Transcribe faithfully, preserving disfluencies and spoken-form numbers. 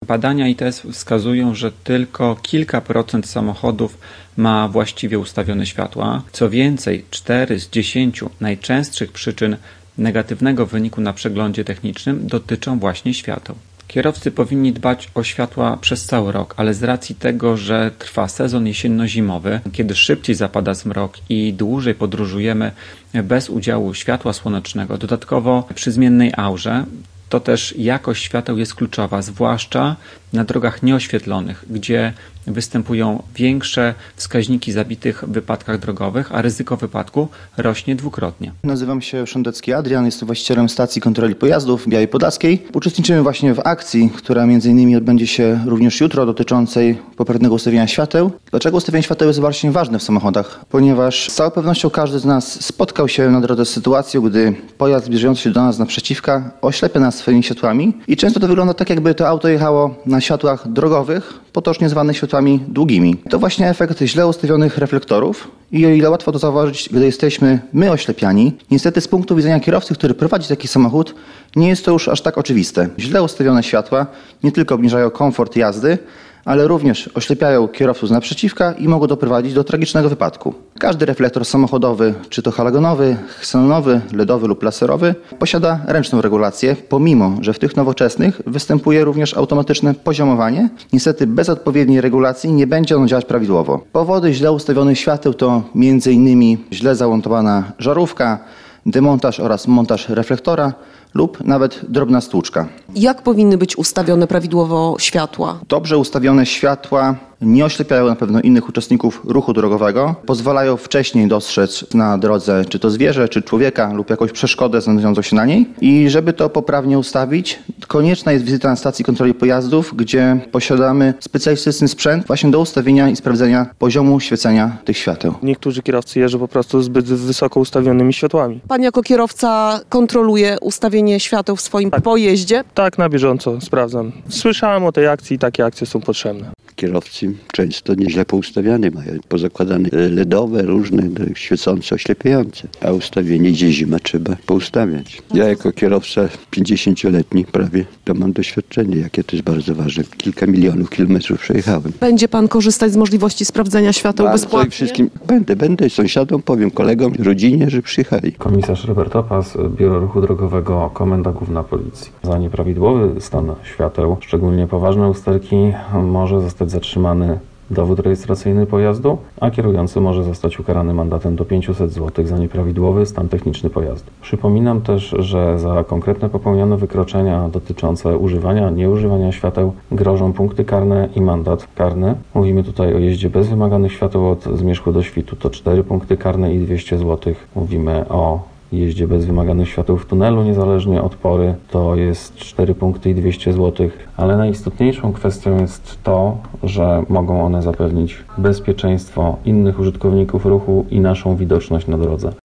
Badania I T S wskazują, że tylko kilka procent samochodów ma właściwie ustawione światła. Co więcej, cztery z dziesięciu najczęstszych przyczyn negatywnego wyniku na przeglądzie technicznym dotyczą właśnie świateł. Kierowcy powinni dbać o światła przez cały rok, ale z racji tego, że trwa sezon jesienno-zimowy, kiedy szybciej zapada zmrok i dłużej podróżujemy bez udziału światła słonecznego, dodatkowo przy zmiennej aurze, to też jakość świateł jest kluczowa, zwłaszcza na drogach nieoświetlonych, gdzie występują większe wskaźniki zabitych w wypadkach drogowych, a ryzyko wypadku rośnie dwukrotnie. Nazywam się Szondecki Adrian, jestem właścicielem stacji kontroli pojazdów w Białej Podlaskiej. Uczestniczymy właśnie w akcji, która między innymi odbędzie się również jutro, dotyczącej poprawnego ustawienia świateł. Dlaczego ustawienie świateł jest właśnie ważne w samochodach? Ponieważ z całą pewnością każdy z nas spotkał się na drodze z sytuacją, gdy pojazd zbliżający się do nas z naprzeciwka oślepia nas swoimi światłami i często to wygląda tak, jakby to auto jechało na światłach drogowych, potocznie zwanych światłami długimi. To właśnie efekt źle ustawionych reflektorów i o ile łatwo to zauważyć, gdy jesteśmy my oślepiani, niestety z punktu widzenia kierowcy, który prowadzi taki samochód, nie jest to już aż tak oczywiste. Źle ustawione światła nie tylko obniżają komfort jazdy, ale również oślepiają kierowców z naprzeciwka i mogą doprowadzić do tragicznego wypadku. Każdy reflektor samochodowy, czy to halogenowy, ksenonowy, ledowy lub laserowy, posiada ręczną regulację, pomimo że w tych nowoczesnych występuje również automatyczne poziomowanie. Niestety bez odpowiedniej regulacji nie będzie ono działać prawidłowo. Powody źle ustawionych świateł to między innymi źle zamontowana żarówka, demontaż oraz montaż reflektora lub nawet drobna stłuczka. Jak powinny być ustawione prawidłowo światła? Dobrze ustawione światła nie oślepiają na pewno innych uczestników ruchu drogowego, pozwalają wcześniej dostrzec na drodze czy to zwierzę, czy człowieka lub jakąś przeszkodę znajdującą się na niej. I żeby to poprawnie ustawić, konieczna jest wizyta na stacji kontroli pojazdów, gdzie posiadamy specjalistyczny sprzęt właśnie do ustawienia i sprawdzenia poziomu świecenia tych świateł. Niektórzy kierowcy jeżdżą po prostu zbyt wysoko ustawionymi światłami. Pan jako kierowca kontroluje ustawienie świateł w swoim Tak. pojeździe? Tak, na bieżąco sprawdzam. Słyszałem o tej akcji i takie akcje są potrzebne. Kierowcy często nieźle poustawiane mają, pozakładane ledowe, różne, świecące, oślepiające, a ustawienie gdzie zima trzeba poustawiać. Ja jako kierowca pięćdziesięcioletni prawie to mam doświadczenie, jakie to jest bardzo ważne. Kilka milionów kilometrów przejechałem. Będzie pan korzystać z możliwości sprawdzenia świateł Bardzo bezpłatnie? i wszystkim będę, będę sąsiadom, powiem kolegom, rodzinie, że przyjechali. Komisarz Robert Opas, Biuro Ruchu Drogowego, Komenda Główna Policji. Za nieprawidłowy stan świateł, szczególnie poważne usterki, może zostać zatrzymany dowód rejestracyjny pojazdu, a kierujący może zostać ukarany mandatem do pięćset złotych za nieprawidłowy stan techniczny pojazdu. Przypominam też, że za konkretne popełnione wykroczenia dotyczące używania, nieużywania świateł grożą punkty karne i mandat karny. Mówimy tutaj o jeździe bez wymaganych świateł od zmierzchu do świtu, to cztery punkty karne i dwieście złotych. Mówimy o jeździe bez wymaganych świateł w tunelu, niezależnie od pory, to jest cztery punkty i dwieście złotych, ale najistotniejszą kwestią jest to, że mogą one zapewnić bezpieczeństwo innych użytkowników ruchu i naszą widoczność na drodze.